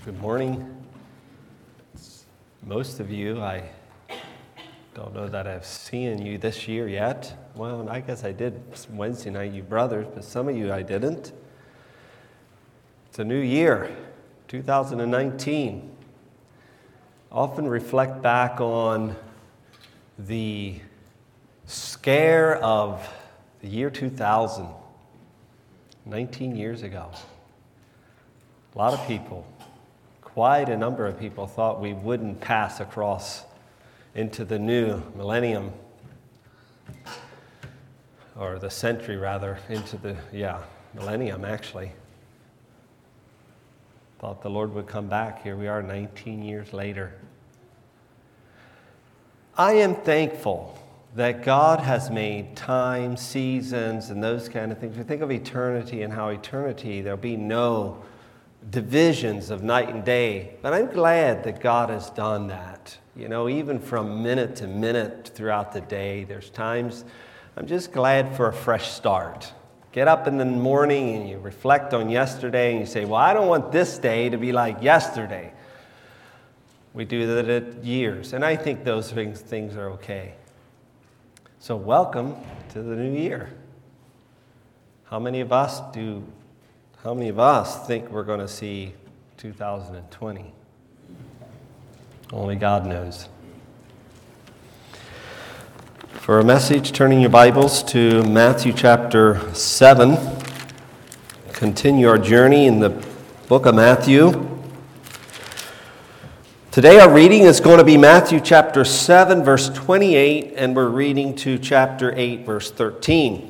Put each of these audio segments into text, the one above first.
Good morning. Most of you, I don't know that I've seen you this year yet. Well, I guess I did Wednesday night, you brothers, but some of you I didn't. It's a new year, 2019. Often reflect back on the scare of the year 2000, 19 years ago. A lot of people, quite a number of people, thought we wouldn't pass across into the new millennium, or the century rather, into the, millennium actually. Thought the Lord would come back. Here we are 19 years later. I am thankful that God has made time, seasons, and those kind of things. We think of eternity and how eternity, there'll be no divisions of night and day. But I'm glad that God has done that. You know, even from minute to minute throughout the day, there's times I'm just glad for a fresh start. Get up in the morning and you reflect on yesterday and you say, well, I don't want this day to be like yesterday. We do that at years, and I think those things are okay. So welcome to the new year. How many of us think we're going to see 2020? Only God knows. For a message, turning your Bibles to Matthew chapter 7. Continue our journey in the book of Matthew. Today our reading is going to be Matthew chapter 7, verse 28, and we're reading to chapter 8, verse 13.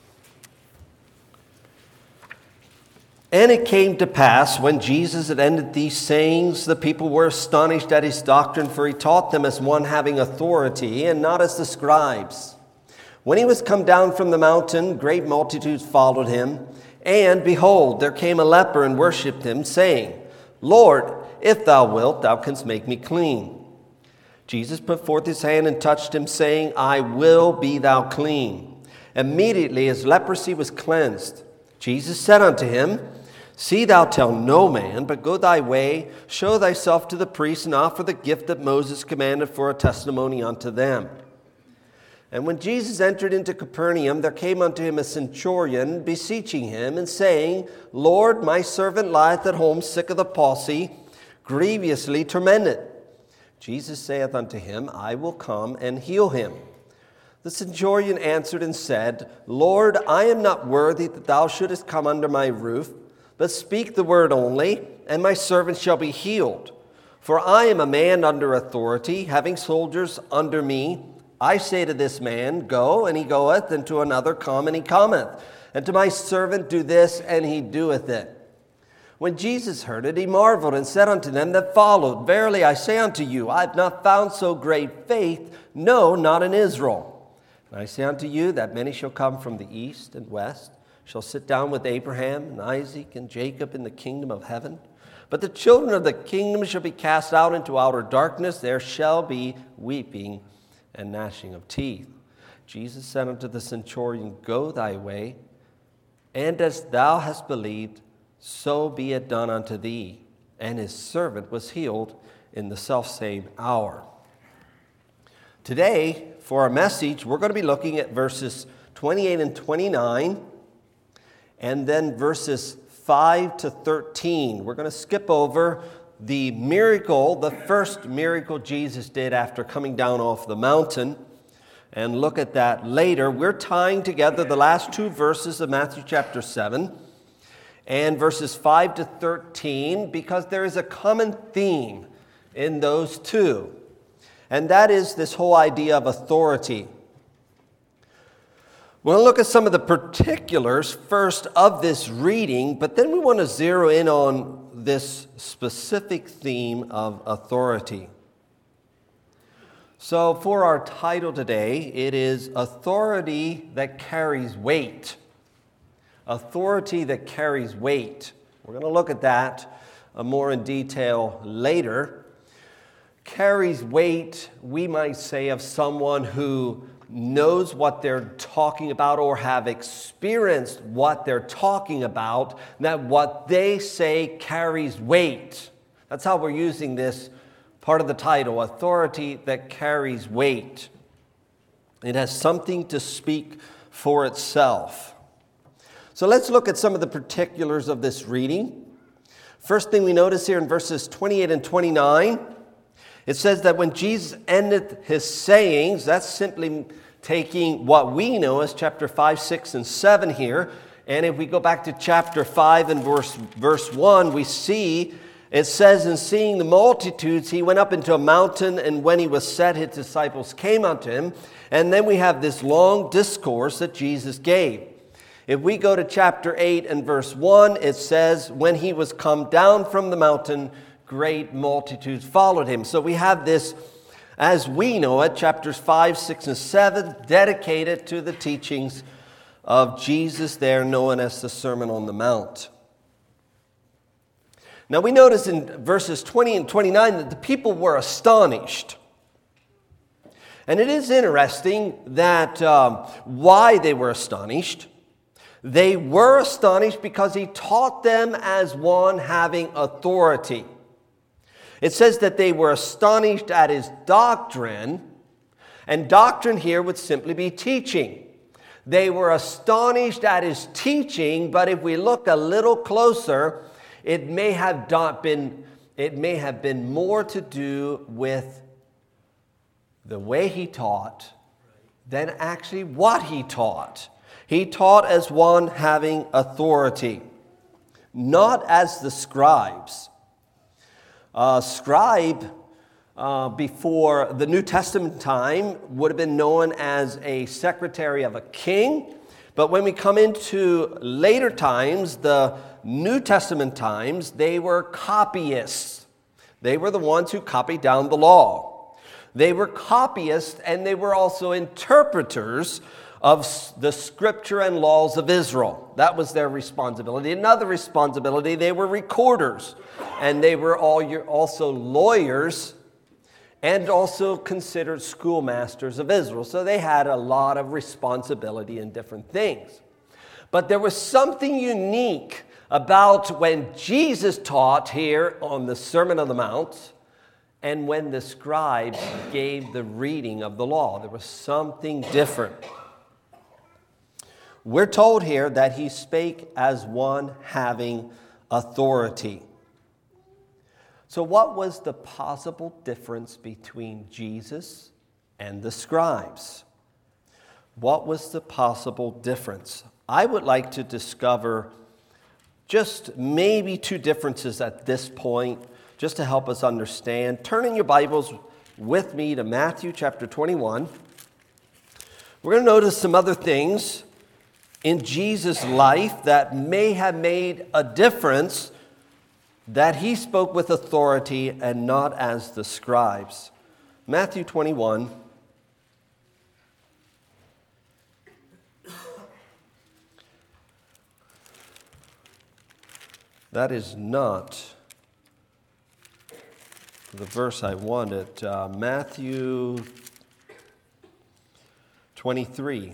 And it came to pass, when Jesus had ended these sayings, the people were astonished at his doctrine, for he taught them as one having authority, and not as the scribes. When he was come down from the mountain, great multitudes followed him. And behold, there came a leper and worshipped him, saying, Lord, if thou wilt, thou canst make me clean. Jesus put forth his hand and touched him, saying, I will be thou clean. Immediately his leprosy was cleansed. Jesus said unto him, See thou tell no man, but go thy way, show thyself to the priest, and offer the gift that Moses commanded for a testimony unto them. And when Jesus entered into Capernaum, there came unto him a centurion, beseeching him, and saying, Lord, my servant lieth at home sick of the palsy, grievously tormented. Jesus saith unto him, I will come and heal him. The centurion answered and said, Lord, I am not worthy that thou shouldest come under my roof, but speak the word only, and my servant shall be healed. For I am a man under authority, having soldiers under me. I say to this man, Go, and he goeth, and to another, Come, and he cometh. And to my servant, Do this, and he doeth it. When Jesus heard it, he marveled, and said unto them that followed, Verily I say unto you, I have not found so great faith, no, not in Israel. And I say unto you that many shall come from the east and west, shall sit down with Abraham and Isaac and Jacob in the kingdom of heaven. But the children of the kingdom shall be cast out into outer darkness. There shall be weeping and gnashing of teeth. Jesus said unto the centurion, Go thy way, and as thou hast believed, so be it done unto thee. And his servant was healed in the selfsame hour. Today, for our message, we're going to be looking at verses 28 and 29, and then verses 5 to 13. We're going to skip over the miracle, the first miracle Jesus did after coming down off the mountain, and look at that later. We're tying together the last two verses of Matthew chapter 7 and verses 5 to 13 because there is a common theme in those two. And that is this whole idea of authority. We're going to look at some of the particulars first of this reading, but then we want to zero in on this specific theme of authority. So for our title today, it is Authority That Carries Weight. Authority that carries weight. We're going to look at that more in detail later. Carries weight, we might say, of someone who knows what they're talking about or have experienced what they're talking about, that what they say carries weight. That's how we're using this part of the title, authority that carries weight. It has something to speak for itself. So let's look at some of the particulars of this reading. First thing we notice here in verses 28 and 29, it says that when Jesus ended his sayings, that's simply taking what we know as chapter 5, 6, and 7 here. And if we go back to chapter 5 and verse 1, we see it says, "In seeing the multitudes, he went up into a mountain, and when he was set, his disciples came unto him." And then we have this long discourse that Jesus gave. If we go to chapter 8 and verse 1, it says, "When he was come down from the mountain, great multitudes followed him." So we have this, as we know it, chapters 5, 6, and 7, dedicated to the teachings of Jesus there, known as the Sermon on the Mount. Now we notice in verses 20 and 29 that the people were astonished. And it is interesting that why they were astonished. They were astonished because he taught them as one having authority. It says that they were astonished at his doctrine, and doctrine here would simply be teaching. They were astonished at his teaching, but if we look a little closer, it may have been more to do with the way he taught than actually what he taught. He taught as one having authority, not as the scribes. Scribe, before the New Testament time, would have been known as a secretary of a king. But when we come into later times, the New Testament times, they were copyists. They were the ones who copied down the law. They were copyists, and they were also interpreters of the scripture and laws of Israel. That was their responsibility. Another responsibility, they were recorders, and they were also lawyers and also considered schoolmasters of Israel. So they had a lot of responsibility in different things. But there was something unique about when Jesus taught here on the Sermon on the Mount and when the scribes gave the reading of the law. There was something different. We're told here that he spake as one having authority. So what was the possible difference between Jesus and the scribes? What was the possible difference? I would like to discover just maybe two differences at this point, just to help us understand. Turn in your Bibles with me to Matthew chapter 21. We're going to notice some other things in Jesus' life that may have made a difference, that he spoke with authority and not as the scribes. Matthew 21. That is not the verse I wanted. Matthew 23.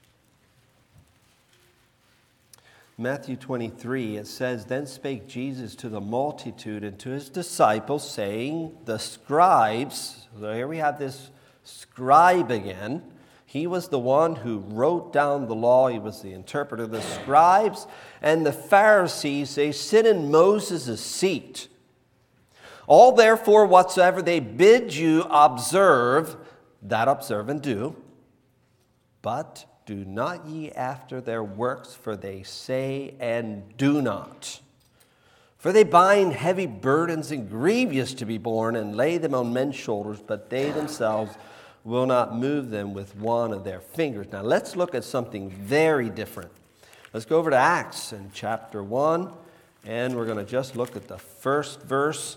Matthew 23, it says, "Then spake Jesus to the multitude and to his disciples, saying, the scribes," so here we have this scribe again. He was the one who wrote down the law. He was the interpreter. The scribes and the Pharisees, they sit in Moses' seat. "All therefore whatsoever they bid you observe, that observe and do. But do not ye after their works, for they say and do not. For they bind heavy burdens and grievous to be borne, and lay them on men's shoulders, but they themselves will not move them with one of their fingers." Now let's look at something very different. Let's go over to Acts in chapter 1, and we're going to just look at the first verse.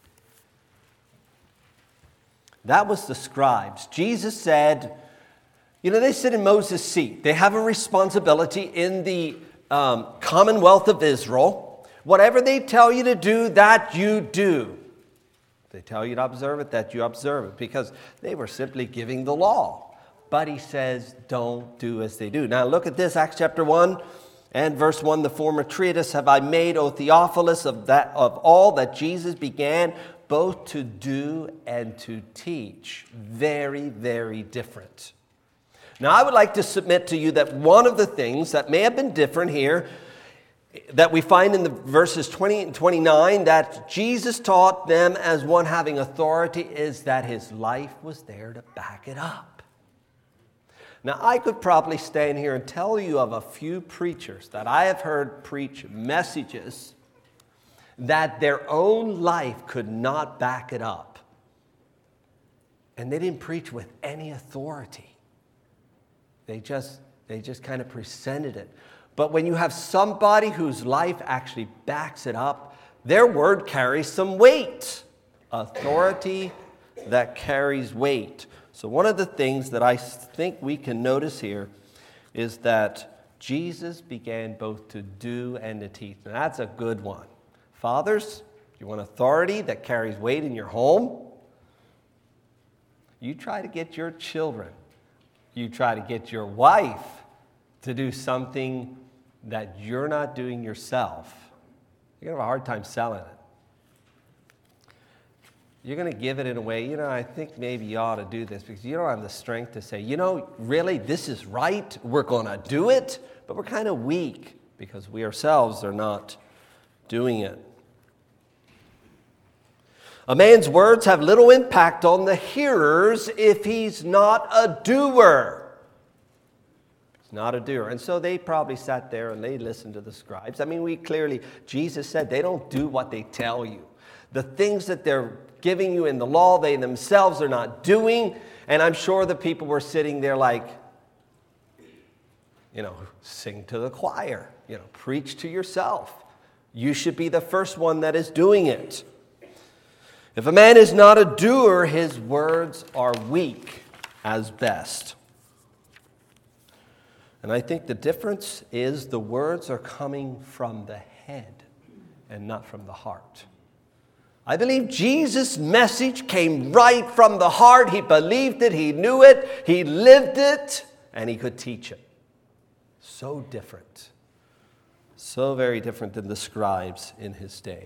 That was the scribes. Jesus said, they sit in Moses' seat. They have a responsibility in the Commonwealth of Israel. Whatever they tell you to do, that you do. They tell you to observe it, that you observe it, because they were simply giving the law. But he says, don't do as they do. Now look at this, Acts chapter 1 And verse 1, the former treatise have I made, O Theophilus, of all that Jesus began, both to do and to teach. Very, very different. Now, I would like to submit to you that one of the things that may have been different here, that we find in the verses 20 and 29, that Jesus taught them as one having authority, is that his life was there to back it up. Now, I could probably stand here and tell you of a few preachers that I have heard preach messages that their own life could not back it up. And they didn't preach with any authority. They just kind of presented it. But when you have somebody whose life actually backs it up, their word carries some weight. Authority that carries weight. So one of the things that I think we can notice here is that Jesus began both to do and to teach. And that's a good one. Fathers, you want authority that carries weight in your home? You try to get your children, you try to get your wife to do something that you're not doing yourself. You're going to have a hard time selling it. You're going to give it in a way, I think maybe you ought to do this, because you don't have the strength to say, really, this is right, we're going to do it, but we're kind of weak because we ourselves are not doing it. A man's words have little impact on the hearers if he's not a doer. He's not a doer. And so they probably sat there and they listened to the scribes. Jesus said they don't do what they tell you. The things that they're giving you in the law, they themselves are not doing. And I'm sure the people were sitting there like, sing to the choir, preach to yourself. You should be the first one that is doing it. If a man is not a doer, his words are weak as best. And I think the difference is the words are coming from the head and not from the heart. I believe Jesus' message came right from the heart. He believed it, he knew it, he lived it, and he could teach it. So different. So very different than the scribes in his day.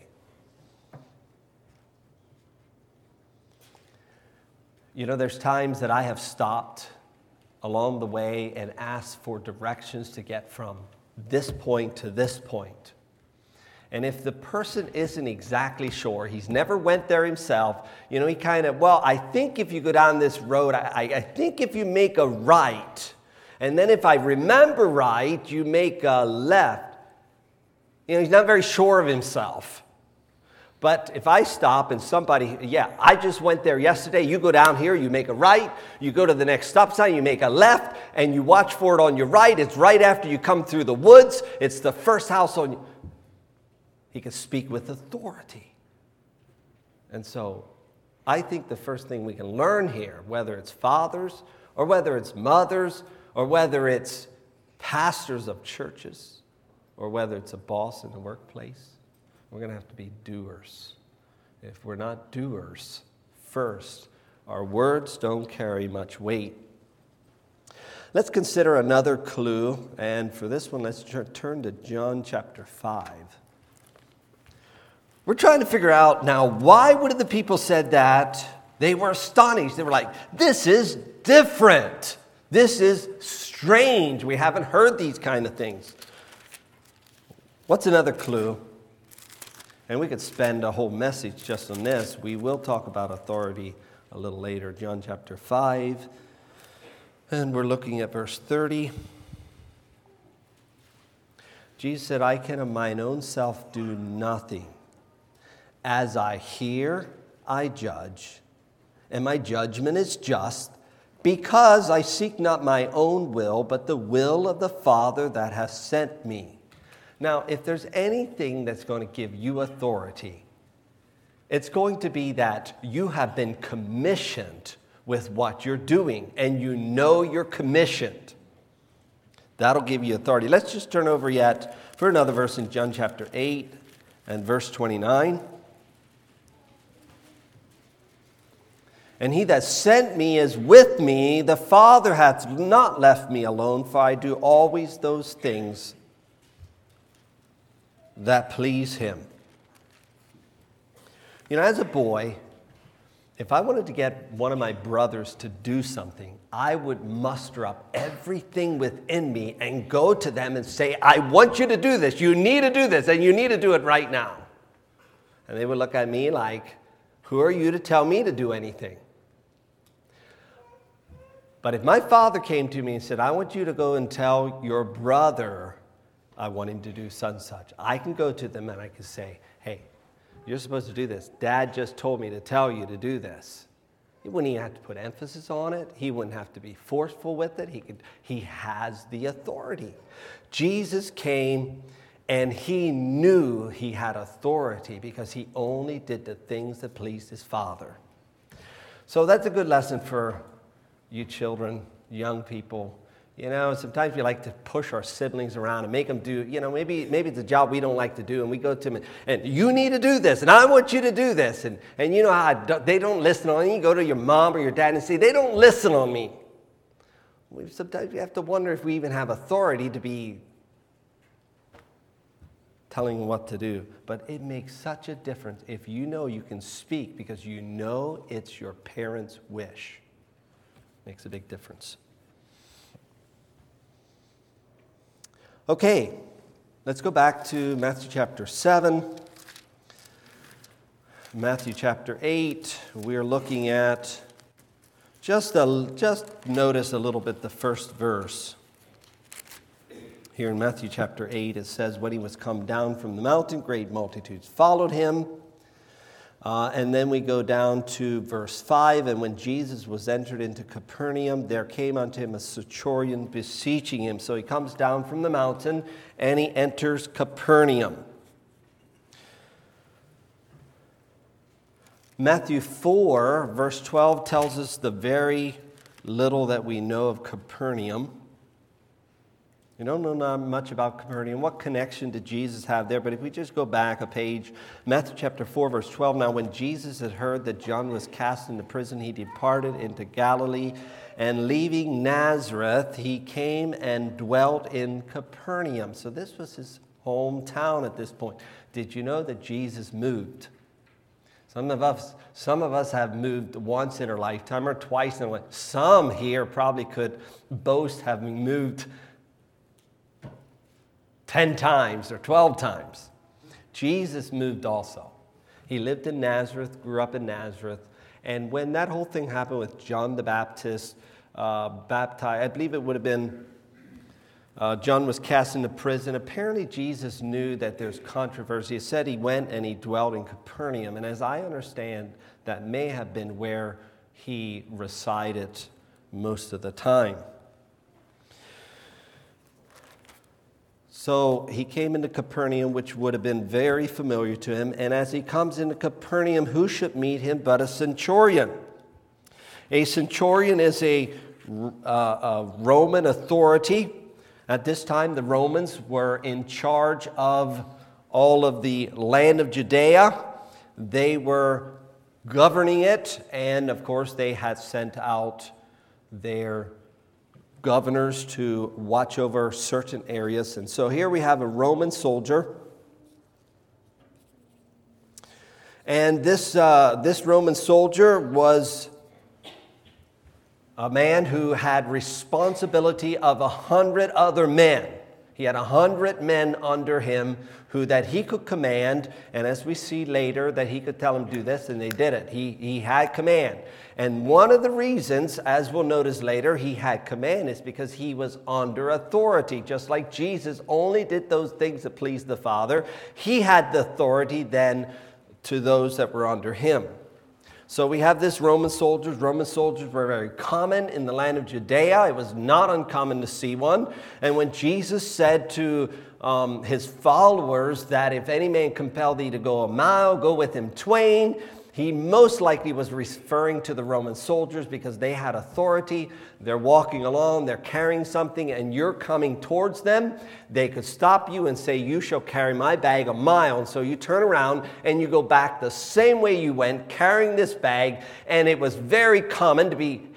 There's times that I have stopped along the way and asked for directions to get from this point to this point. And if the person isn't exactly sure, he's never went there himself, he I think if you go down this road, I think if you make a right, and then if I remember right, you make a left. He's not very sure of himself. But if I stop and I just went there yesterday, you go down here, you make a right, you go to the next stop sign, you make a left, and you watch for it on your right. It's right after you come through the woods. It's the first house on you. He can speak with authority. And so I think the first thing we can learn here, whether it's fathers or whether it's mothers or whether it's pastors of churches or whether it's a boss in the workplace, we're going to have to be doers. If we're not doers first, our words don't carry much weight. Let's consider another clue, and for this one, let's turn to John chapter 5. We're trying to figure out now, why would the people said that? They were astonished. They were like, this is different. This is strange. We haven't heard these kind of things. What's another clue? And we could spend a whole message just on this. We will talk about authority a little later. John chapter 5. And we're looking at verse 30. Jesus said, I can of mine own self do nothing. As I hear, I judge. And my judgment is just, because I seek not my own will, but the will of the Father that has sent me. Now, if there's anything that's going to give you authority, it's going to be that you have been commissioned with what you're doing, and you know you're commissioned. That'll give you authority. Let's just turn over yet for another verse in John chapter 8 and verse 29. And he that sent me is with me. The Father hath not left me alone, for I do always those things that please him. You know, as a boy, if I wanted to get one of my brothers to do something, I would muster up everything within me and go to them and say, I want you to do this. You need to do this, and you need to do it right now. And they would look at me like, who are you to tell me to do anything? But if my father came to me and said, I want you to go and tell your brother I want him to do such and such, I can go to them and I can say, hey, you're supposed to do this. Dad just told me to tell you to do this. He wouldn't even have to put emphasis on it. He wouldn't have to be forceful with it. He has the authority. Jesus came and he knew he had authority because he only did the things that pleased his Father. So that's a good lesson for you children, young people. You know, sometimes we like to push our siblings around and make them do, you know, maybe it's a job we don't like to do, and we go to them and you need to do this, and I want you to do this. And you know how they don't listen on you. You go to your mom or your dad and say, they don't listen on me. Sometimes we have to wonder if we even have authority to be telling them what to do. But it makes such a difference if you know you can speak because you know it's your parents' wish. Makes a big difference. Okay, let's go back to Matthew chapter 7. Matthew chapter 8, we're looking at, just notice a little bit the first verse. Here in Matthew chapter 8, it says, when he was come down from the mountain, great multitudes followed him. And then we go down to verse 5, and when Jesus was entered into Capernaum, there came unto him a centurion beseeching him. So he comes down from the mountain, and he enters Capernaum. Matthew 4, verse 12, tells us the very little that we know of Capernaum. We don't know much about Capernaum. What connection did Jesus have there? But if we just go back a page, Matthew chapter 4, verse 12. Now, when Jesus had heard that John was cast into prison, he departed into Galilee. And leaving Nazareth, he came and dwelt in Capernaum. So this was his hometown at this point. Did you know that Jesus moved? Some of us have moved once in our lifetime or twice in our life. Some here probably could boast having moved 10 times or 12 times. Jesus moved also. He lived in Nazareth, grew up in Nazareth. And when that whole thing happened with John the Baptist, baptized, I believe it would have been, John was cast into prison. Apparently Jesus knew that there's controversy. It said he went and he dwelt in Capernaum. And as I understand, that may have been where he resided most of the time. So he came into Capernaum, which would have been very familiar to him. And as he comes into Capernaum, who should meet him but a centurion? A centurion is a Roman authority. At this time, the Romans were in charge of all of the land of Judea. They were governing it. And, of course, they had sent out their governors to watch over certain areas. And so here we have a Roman soldier. And this Roman soldier was a man who had responsibility of 100 other men. He had 100 men under him that he could command, and as we see later, that he could tell them do this, and they did it. He had command. And one of the reasons, as we'll notice later, he had command is because he was under authority. Just like Jesus only did those things that pleased the Father, he had the authority then to those that were under him. So we have this Roman soldiers. Roman soldiers were very common in the land of Judea. It was not uncommon to see one. And when Jesus said to his followers that if any man compel thee to go a mile, go with him twain, he most likely was referring to the Roman soldiers because they had authority. They're walking along, they're carrying something, and you're coming towards them. They could stop you and say, you shall carry my bag a mile. And so you turn around and you go back the same way you went, carrying this bag. And it was very common to be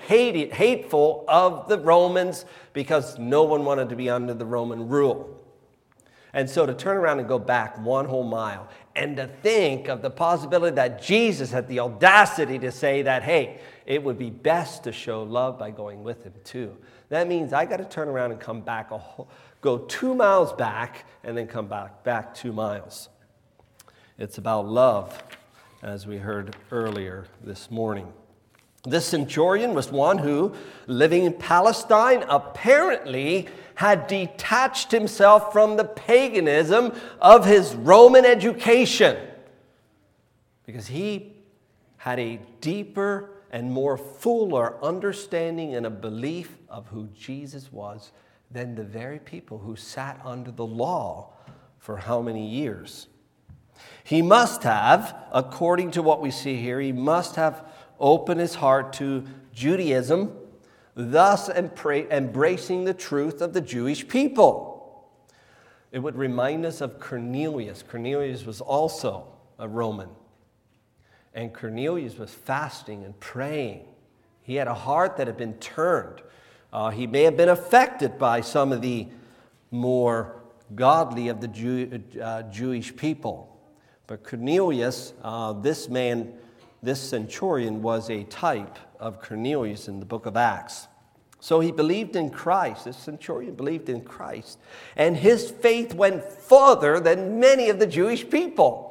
hateful of the Romans because no one wanted to be under the Roman rule. And so to turn around and go back 1 whole mile, and to think of the possibility that Jesus had the audacity to say that, hey, it would be best to show love by going with him too. That means I got to turn around and come back, go 2 miles back, and then come back 2 miles. It's about love, as we heard earlier this morning. This centurion was one who, living in Palestine, apparently had detached himself from the paganism of his Roman education, because he had a deeper and more fuller understanding and a belief of who Jesus was than the very people who sat under the law for how many years. He must have, according to what we see here, he must have opened his heart to Judaism, thus embracing the truth of the Jewish people. It would remind us of Cornelius. Cornelius was also a Roman. And Cornelius was fasting and praying. He had a heart that had been turned. He may have been affected by some of the more godly of the Jewish people. But Cornelius, this centurion, was a type of Cornelius in the book of Acts. So he believed in Christ. This centurion believed in Christ. And his faith went further than many of the Jewish people.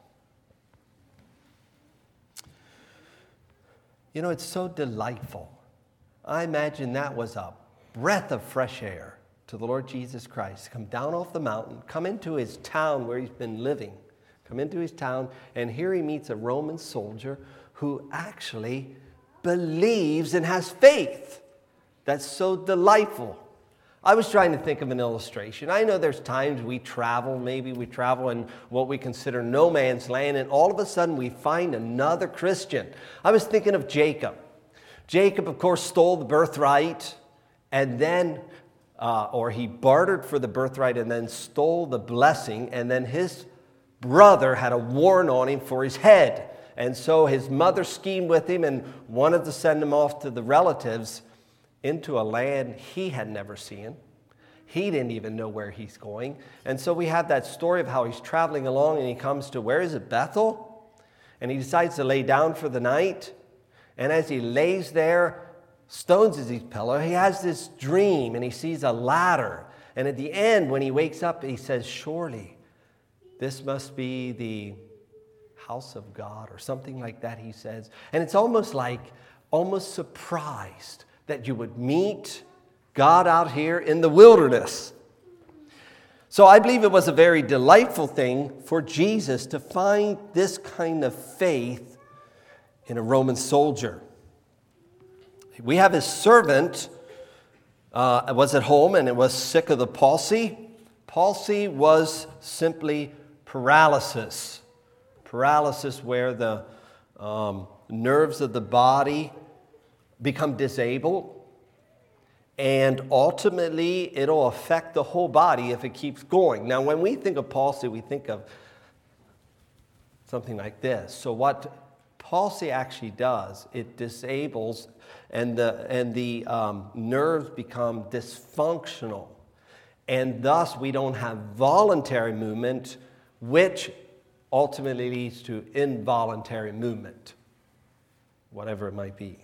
You know, it's so delightful. I imagine that was a breath of fresh air to the Lord Jesus Christ. Come down off the mountain, come into his town where he's been living. Come into his town, and here he meets a Roman soldier who actually believes and has faith. That's so delightful. I was trying to think of an illustration. I know there's times maybe we travel in what we consider no man's land, and all of a sudden we find another Christian. I was thinking of Jacob. Jacob, of course, stole the birthright, and then, or he bartered for the birthright and then stole the blessing, and then his brother had a warrant on him for his head. And so his mother schemed with him and wanted to send him off to the relatives into a land he had never seen. He didn't even know where he's going. And so we have that story of how he's traveling along, and he comes to, where is it, Bethel? And he decides to lay down for the night. And as he lays there, stones is his pillow, he has this dream, and he sees a ladder. And at the end, when he wakes up, he says, surely this must be the house of God, or something like that, he says. And it's almost surprised that you would meet God out here in the wilderness. So I believe it was a very delightful thing for Jesus to find this kind of faith in a Roman soldier. We have his servant was at home and it was sick of the palsy. Palsy was simply paralysis. Paralysis where the nerves of the body become disabled, and ultimately it'll affect the whole body if it keeps going. Now, when we think of palsy, we think of something like this. So what palsy actually does, it disables, and the nerves become dysfunctional, and thus we don't have voluntary movement, which ultimately leads to involuntary movement, whatever it might be.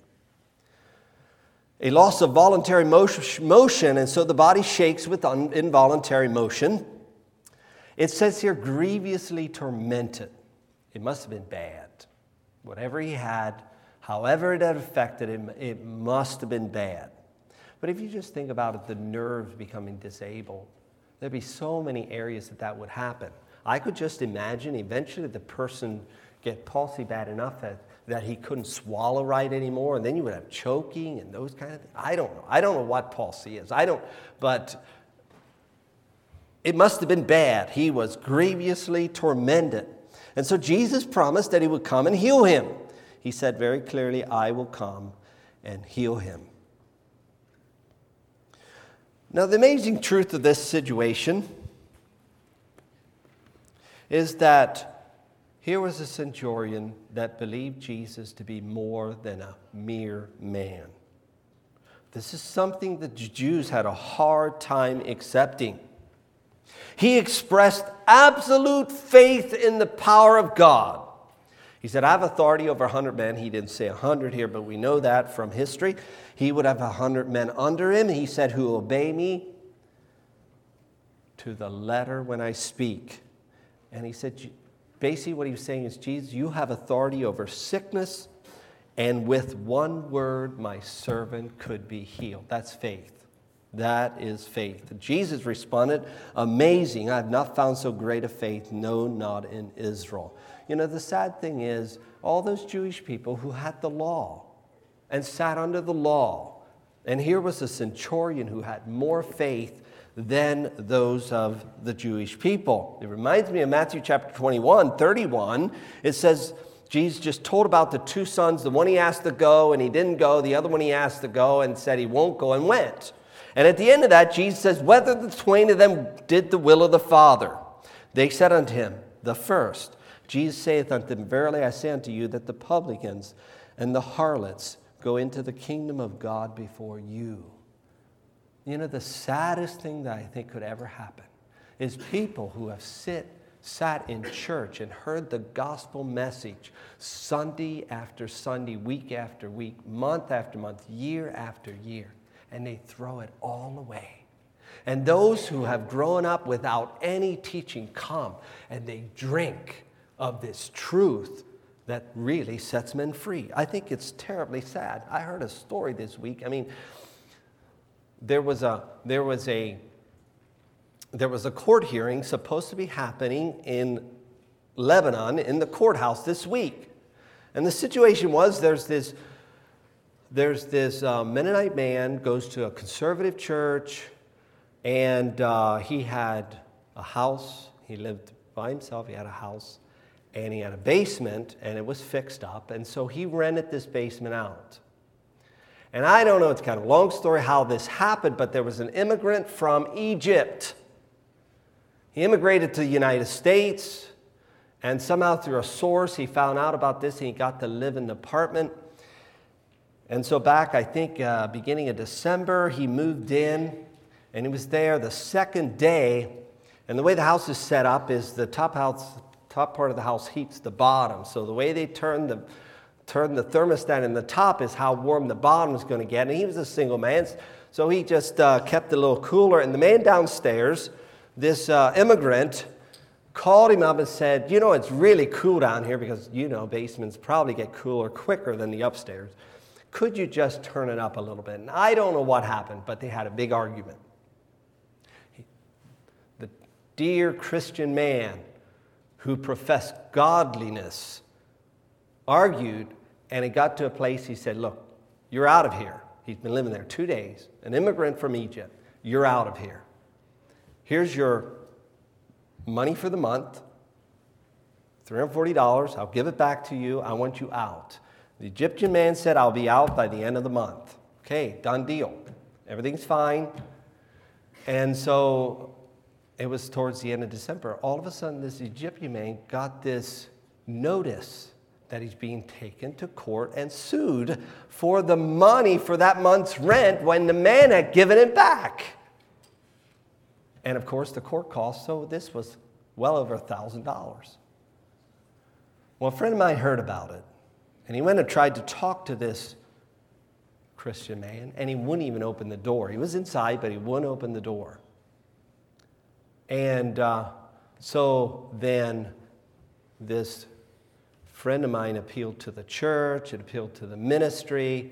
A loss of voluntary motion, and so the body shakes with involuntary motion. It says here, grievously tormented. It must have been bad. Whatever he had, however it had affected him, it must have been bad. But if you just think about it, the nerves becoming disabled, there'd be so many areas that would happen. I could just imagine eventually the person get palsy bad enough that he couldn't swallow right anymore, and then you would have choking and those kind of things. I don't know. I don't know what palsy is. But it must have been bad. He was grievously tormented. And so Jesus promised that he would come and heal him. He said very clearly, I will come and heal him. Now, the amazing truth of this situation is that here was a centurion that believed Jesus to be more than a mere man. This is something that the Jews had a hard time accepting. He expressed absolute faith in the power of God. He said, I have authority over 100 men. He didn't say 100 here, but we know that from history. He would have 100 men under him. He said, who obey me to the letter when I speak. And he said, basically what he was saying is, Jesus, you have authority over sickness, and with one word, my servant could be healed. That's faith. That is faith. Jesus responded, amazing. I have not found so great a faith, no, not in Israel. You know, the sad thing is, all those Jewish people who had the law and sat under the law, and here was a centurion who had more faith than those of the Jewish people. It reminds me of Matthew chapter 21, 31. It says, Jesus just told about the two sons. The one he asked to go and he didn't go. The other one he asked to go and said he won't go and went. And at the end of that, Jesus says, whether the twain of them did the will of the Father. They said unto him, the first. Jesus saith unto them, verily I say unto you that the publicans and the harlots go into the kingdom of God before you. You know, the saddest thing that I think could ever happen is people who have sat in church and heard the gospel message Sunday after Sunday, week after week, month after month, year after year, and they throw it all away. And those who have grown up without any teaching come and they drink of this truth that really sets men free. I think it's terribly sad. I heard a story this week. I mean, there was a court hearing supposed to be happening in Lebanon in the courthouse this week. And the situation was there's this Mennonite man goes to a conservative church, and he had a house. He lived by himself. He had a house, and he had a basement, and it was fixed up. And so he rented this basement out. And I don't know, it's kind of a long story how this happened, but there was an immigrant from Egypt. He immigrated to the United States, and somehow through a source, he found out about this, and he got to live in an apartment. And so back, I think, beginning of December, he moved in, and he was there the second day. And the way the house is set up is the top part of the house heats the bottom. So the way they turn the thermostat in the top is how warm the bottom is going to get. And he was a single man, so he just kept it a little cooler. And the man downstairs, this immigrant, called him up and said, you know, it's really cool down here because, you know, basements probably get cooler quicker than the upstairs. Could you just turn it up a little bit? And I don't know what happened, but they had a big argument. The dear Christian man who professed godliness argued, and it got to a place he said, look, you're out of here. He's been living there 2 days, an immigrant from Egypt. You're out of here. Here's your money for the month, $340. I'll give it back to you. I want you out. The Egyptian man said, I'll be out by the end of the month. Okay, done deal. Everything's fine. And so it was towards the end of December. All of a sudden, this Egyptian man got this notice that he's being taken to court and sued for the money for that month's rent when the man had given it back. And of course, the court cost, so this was well over $1,000. Well, a friend of mine heard about it, and he went and tried to talk to this Christian man, and he wouldn't even open the door. He was inside, but he wouldn't open the door. And so then this friend of mine appealed to the church, it appealed to the ministry,